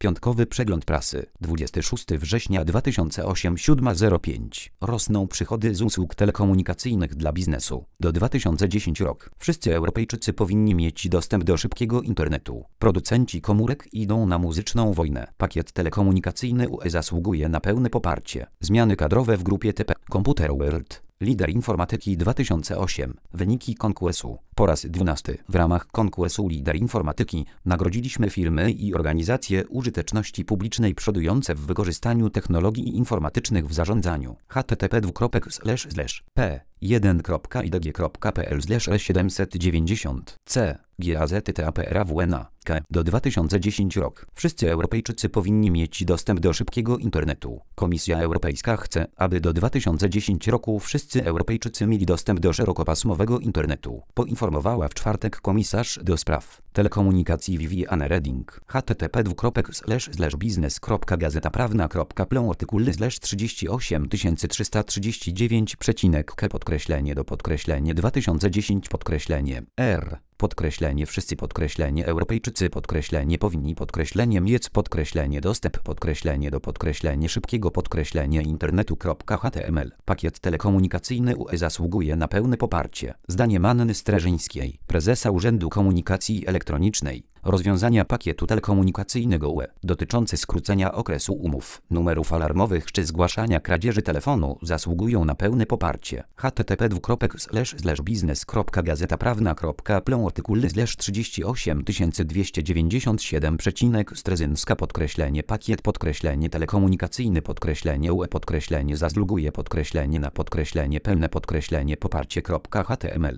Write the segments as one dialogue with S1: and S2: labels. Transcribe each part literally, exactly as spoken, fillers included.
S1: Piątkowy przegląd prasy. dwudziestego szóstego września dwa tysiące ósmego, siódma zero pięć. Rosną przychody z usług telekomunikacyjnych dla biznesu. Do dwa tysiące dziesiątego rok. Wszyscy Europejczycy powinni mieć dostęp do szybkiego internetu. Producenci komórek idą na muzyczną wojnę. Pakiet telekomunikacyjny U E zasługuje na pełne poparcie. Zmiany kadrowe w grupie T P. Computer World. Lider informatyki dwa tysiące ósmy. Wyniki konkursu. Po raz dwunasty. W ramach konkursu Lider Informatyki nagrodziliśmy firmy i organizacje użyteczności publicznej przodujące w wykorzystaniu technologii informatycznych w zarządzaniu. http dwukropek slash slash p jeden kropka i d g kropka p l slash siedemset dziewięćdziesiąt c GAZTAPRAWNA K. Do dwa tysiące dziesiątego rok. Wszyscy Europejczycy powinni mieć dostęp do szybkiego internetu. Komisja Europejska chce, aby do dwa tysiące dziesiątego roku wszyscy Europejczycy mieli dostęp do szerokopasmowego internetu. Poinformowała w czwartek komisarz do spraw telekomunikacji Viviane Reding. http dwukropek slash slash biznes kropka gazeta prawna kropka p l artykuł slash trzydzieści osiem tysięcy trzysta trzydzieści dziewięć przecinek k podkreślenie do podkreślenie dwa tysiące dziesiąty podkreślenie r podkreślenie wszyscy podkreślenie Europejczycy podkreślenie powinni podkreślenie mieć podkreślenie dostęp podkreślenie do podkreślenie szybkiego podkreślenie internetu.html. Pakiet telekomunikacyjny U E zasługuje na pełne poparcie. Zdaniem Anny Streżyńskiej, prezesa Urzędu Komunikacji Elektronicznej, rozwiązania pakietu telekomunikacyjnego U E dotyczące skrócenia okresu umów, numerów alarmowych czy zgłaszania kradzieży telefonu zasługują na pełne poparcie. http dwukropek slash slash biznes kropka gazeta prawna kropka p l artykuł slash trzydzieści osiem tysięcy dwieście dziewięćdziesiąt siedem przecinek Strezynska podkreślenie pakiet podkreślenie telekomunikacyjny podkreślenie U E podkreślenie zasługuje podkreślenie na podkreślenie pełne podkreślenie poparcie.html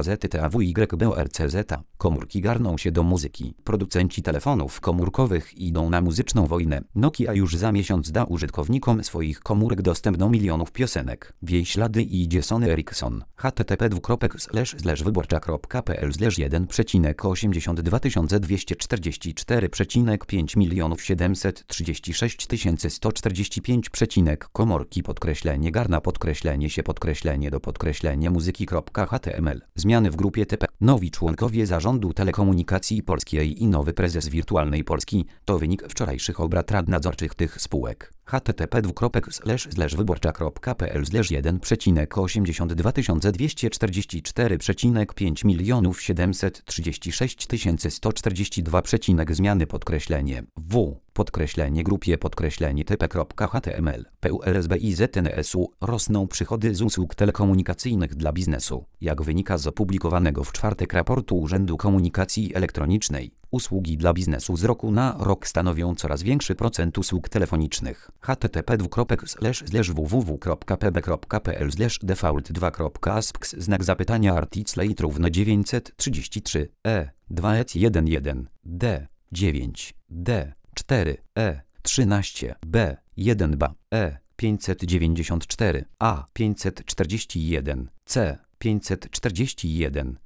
S1: GAZTAWYBORCZ. Komórki garną się do muzyki. Producenci telefonów komórkowych idą na muzyczną wojnę. Nokia już za miesiąc da użytkownikom swoich komórek dostęp do milionów piosenek. W jej ślady idzie Sony Ericsson. http dwukropek slash slash wyborcza kropka p l slash jeden przecinek osiemdziesiąt dwa tysiące dwieście czterdzieści cztery przecinek pięć milionów siedemset trzydzieści sześć tysięcy sto czterdzieści pięć przecinek komórki podkreślenie garna podkreślenie się podkreślenie do podkreślenie muzyki.html. Zmiany w grupie T P. Nowi członkowie Zarządu Telekomunikacji Polskiej i nowy prezes Wirtualnej Polski to wynik wczorajszych obrad rad nadzorczych tych spółek. http dwukropek slash slash wyborcza kropka p l slash jeden przecinek osiemdziesiąt dwa tysiące dwieście czterdzieści cztery przecinek pięć milionów siedemset trzydzieści sześć tysięcy sto czterdzieści dwa przecinek zmiany podkreślenie w podkreślenie grupie podkreślenie tp.html p u l s b i z n s u rosną przychody z usług telekomunikacyjnych dla biznesu. Jak wynika z opublikowanego w czwartek raportu Urzędu Komunikacji Elektronicznej, usługi dla biznesu z roku na rok stanowią coraz większy procent usług telefonicznych. http dwukropek slash slash www kropka p b kropka p l slash default dwa kropka asks znak zapytania articlate równo dziewięćset trzydzieści trzy e dwa e jeden jeden d dziewięć d cztery e trzynaście b jeden b e pięćset dziewięćdziesiąt cztery a pięćset czterdzieści jeden c pięćset czterdzieści jeden